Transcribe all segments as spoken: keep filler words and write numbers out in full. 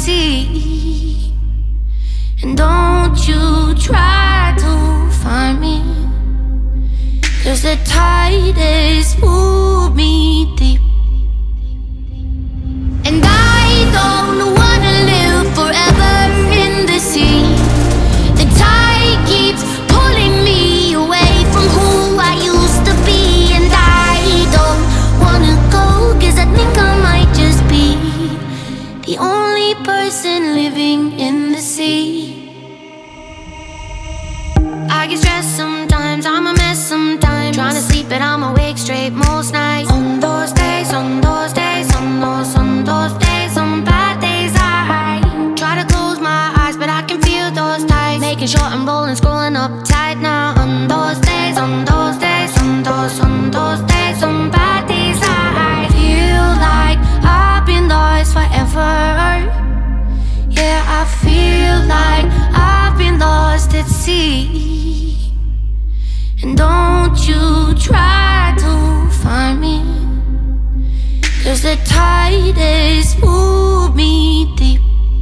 sea. And don't you try to find me, 'cause the tide has pulled me deep. And I don't wanna live forever in the sea. The tide keeps pulling me away from who I used to be. And I don't wanna go, 'cause I think I might just be the only person living in the sea. I get stressed sometimes, I'm a mess sometimes, trying to sleep but I'm awake straight most nights. On those days, on those days, on those, on those days, on bad days I try to close my eyes but I can feel those tights, making sure I'm rolling, scrolling up tight now. On those days, on those days, on those, on those days, on bad days I feel like I've been lost forever. Yeah, I feel like I've been lost at sea. And don't you try to find me, 'cause the tide has pulled me deep.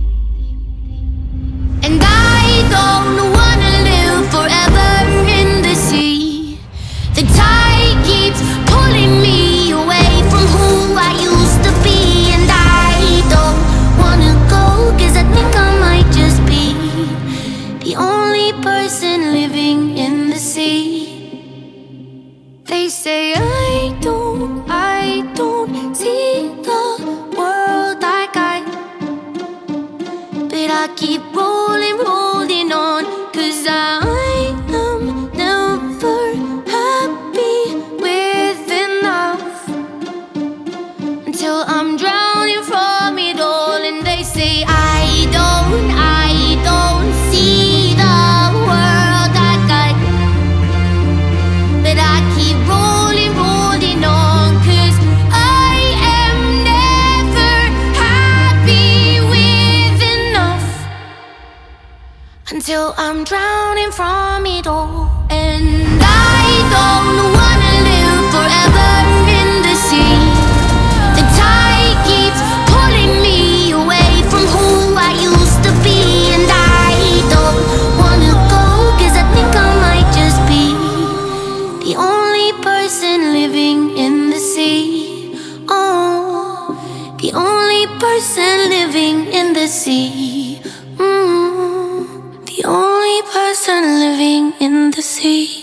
And I don't wanna live forever in the sea. The tide keeps pulling me away from who I used to be. And I don't wanna go, 'cause I think I might just be the only person living in the sea. They say I don't, I don't see the world like I, but I keep rolling, rolling on, 'cause I am never happy with enough, until I'm drowning from it all. And they say I don't, I don't see the world like I, but I keep rolling, rolling on, 'cause I am never happy with enough, until I'm drowning from it all. And I don't wanna live forever in the sea. The tide keeps pulling me away from who I used to be. And I don't wanna go, 'cause I think I might just be the only person living in the sea. Oh, the only person living in the sea. Mm, the only person living in the sea.